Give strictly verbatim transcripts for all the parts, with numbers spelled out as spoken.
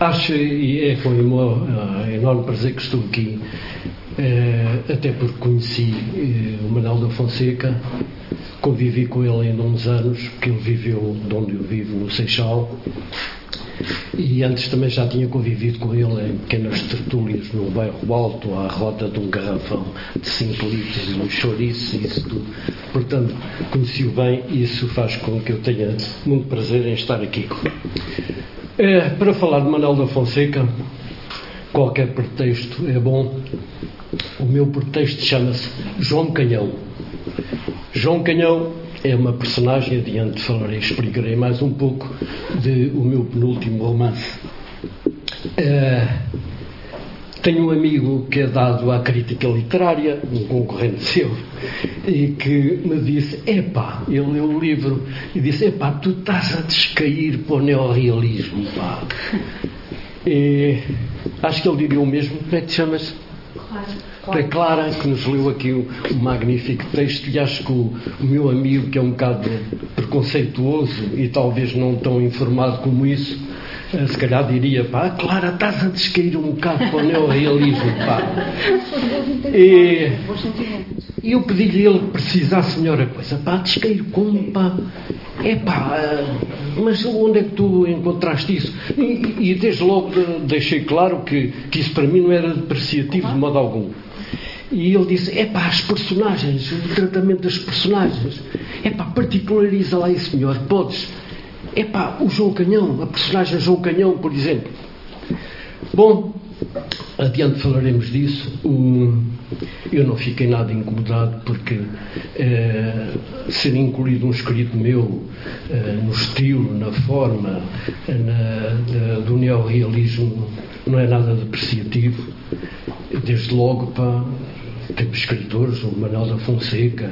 Acho, e é com um enorme prazer que estou aqui, até porque conheci o Manuel da Fonseca, convivi com ele ainda uns anos, porque ele viveu de onde eu vivo, no Seixal, e antes também já tinha convivido com ele em pequenas tertúlias no bairro Alto, à rota de um garrafão de cinco litros e um chouriço e isso tudo. Portanto, conheci-o bem e isso faz com que eu tenha muito prazer em estar aqui. É, para falar de Manuel da Fonseca, qualquer pretexto é bom. O meu pretexto chama-se João Canhão. João Canhão é uma personagem, adiante falarei, explicarei mais um pouco de o meu penúltimo romance. É, tenho um amigo que é dado à crítica literária, um concorrente seu, e que me disse, epá, ele leu o livro e disse, epá, tu estás a descair para o neorrealismo, pá. E acho que ele diria o mesmo. Como é que te chamas? Claro. É Clara, que nos leu aqui um, um magnífico texto, e acho que o, o meu amigo, que é um bocado preconceituoso e talvez não tão informado como isso, se calhar diria, pá, Clara, estás a descair um bocado para o neorrealismo, pá. E, e eu pedi-lhe ele que precisasse melhor a coisa, pá, descair como, pá, é pá, mas onde é que tu encontraste isso? E, e desde logo deixei claro que, que isso para mim não era depreciativo de modo algum. E ele disse, é pá, as personagens, o tratamento das personagens, é pá, particulariza lá isso melhor, podes. É pá, o João Canhão, a personagem João Canhão, por exemplo. Bom, adiante falaremos disso. Um, eu não fiquei nada incomodado porque eh, ser incluído um escrito meu eh, no estilo, na forma na, na, do neorrealismo não é nada depreciativo. Desde logo, pá, temos escritores, o Manuel da Fonseca,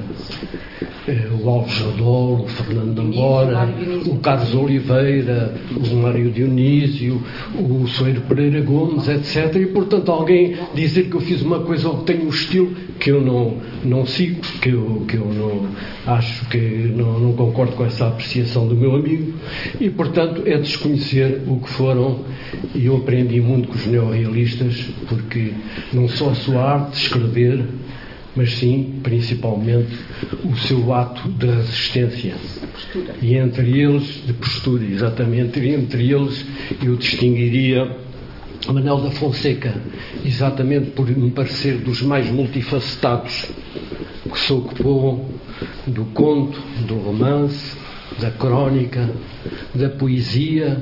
o Alves Jadol, o Fernando de Ambora, o Carlos Oliveira, o Mário Dionísio, o Soeiro Pereira Gomes, etcétera. E, portanto, alguém dizer que eu fiz uma coisa ou que tenho um estilo que eu não, não sigo, que eu, que eu não acho que não, não concordo com essa apreciação do meu amigo, e, portanto, é desconhecer o que foram, e eu aprendi muito com os neorrealistas, porque não só a sua arte de escrever, mas sim, principalmente, o seu ato de resistência. Postura. E entre eles, de postura, exatamente, e entre eles eu distinguiria Manuel da Fonseca, exatamente por me parecer dos mais multifacetados, que se ocupou do conto, do romance, da crónica, da poesia.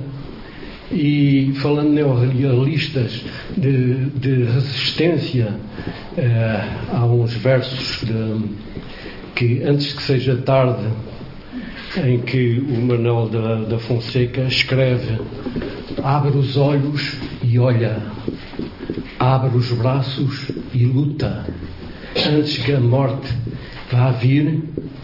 E falando neorrealistas de, de resistência, eh, há uns versos de, que, antes que seja tarde, em que o Manuel da, da Fonseca escreve: abre os olhos e olha, abre os braços e luta, antes que a morte vá vir,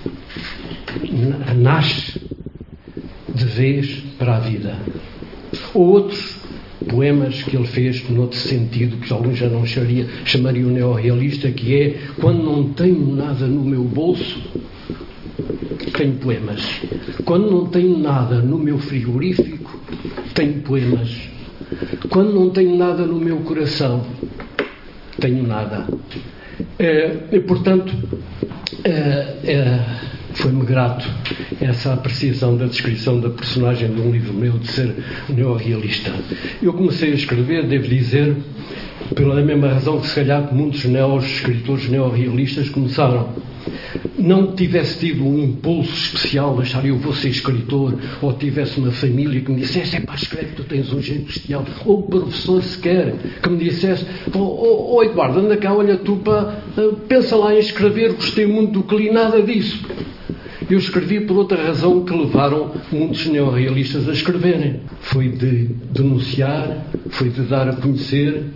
nasce de vez para a vida. Ou outros poemas que ele fez noutro sentido, que alguns já não chamaria, chamariam neorrealista, que é: quando não tenho nada no meu bolso, tenho poemas. Quando não tenho nada no meu frigorífico, tenho poemas. Quando não tenho nada no meu coração, tenho nada. É, e, portanto, é, é, foi-me grato essa apreciação da descrição da personagem de um livro meu de ser neorrealista. Eu comecei a escrever, devo dizer, pela mesma razão que se calhar muitos neos, escritores neorrealistas começaram. Não tivesse tido um impulso especial de achar eu vou ser escritor, ou tivesse uma família que me dissesse, é pá, escreve, tu tens um jeito bestial, ou o professor sequer que me dissesse, oh, oh, oh Eduardo, anda cá, olha tu, pá, pensa lá em escrever, gostei muito do que li, nada disso. Eu escrevi por outra razão que levaram muitos neorrealistas a escreverem. Foi de denunciar, foi de dar a conhecer